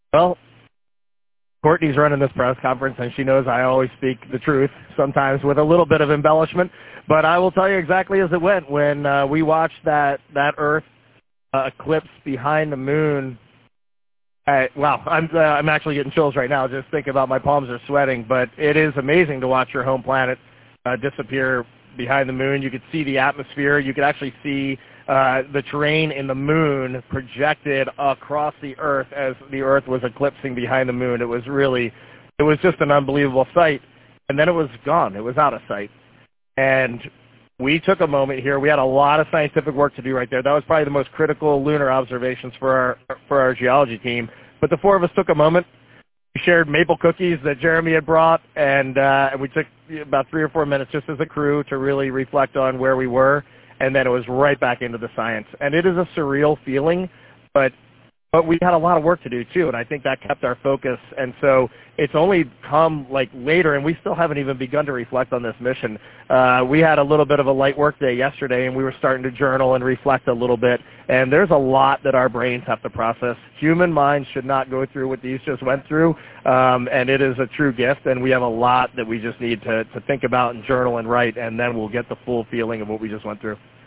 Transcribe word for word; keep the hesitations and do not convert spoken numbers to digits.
Well, Courtney's running this press conference, and she knows I always speak the truth, sometimes with a little bit of embellishment. But I will tell you exactly as it went. When uh, we watched that, that Earth uh, eclipse behind the moon, I, wow, I'm, uh, I'm actually getting chills right now just thinking about my palms are sweating. But it is amazing to watch your home planet uh, disappear behind the moon. You could see the atmosphere. You could actually see uh, the terrain in the moon projected across the Earth as the Earth was eclipsing behind the moon. It was really, it was just an unbelievable sight. And then it was gone. It was out of sight. And we took a moment here. We had a lot of scientific work to do right there. That was probably the most critical lunar observations for our, for our geology team. But the four of us took a moment. We shared maple cookies that Jeremy had brought, and, uh, and we took about three or four minutes just as a crew to really reflect on where we were, and then it was right back into the science. And it is a surreal feeling, but but we had a lot of work to do too, and I think that kept our focus. And so it's only come like later, and we still haven't even begun to reflect on this mission. Uh, we had a little bit of a light work day yesterday, and we were starting to journal and reflect a little bit. And there's a lot that our brains have to process. Human minds should not go through what these just went through, um, and it is a true gift. And we have a lot that we just need to, to think about and journal and write, and then we'll get the full feeling of what we just went through.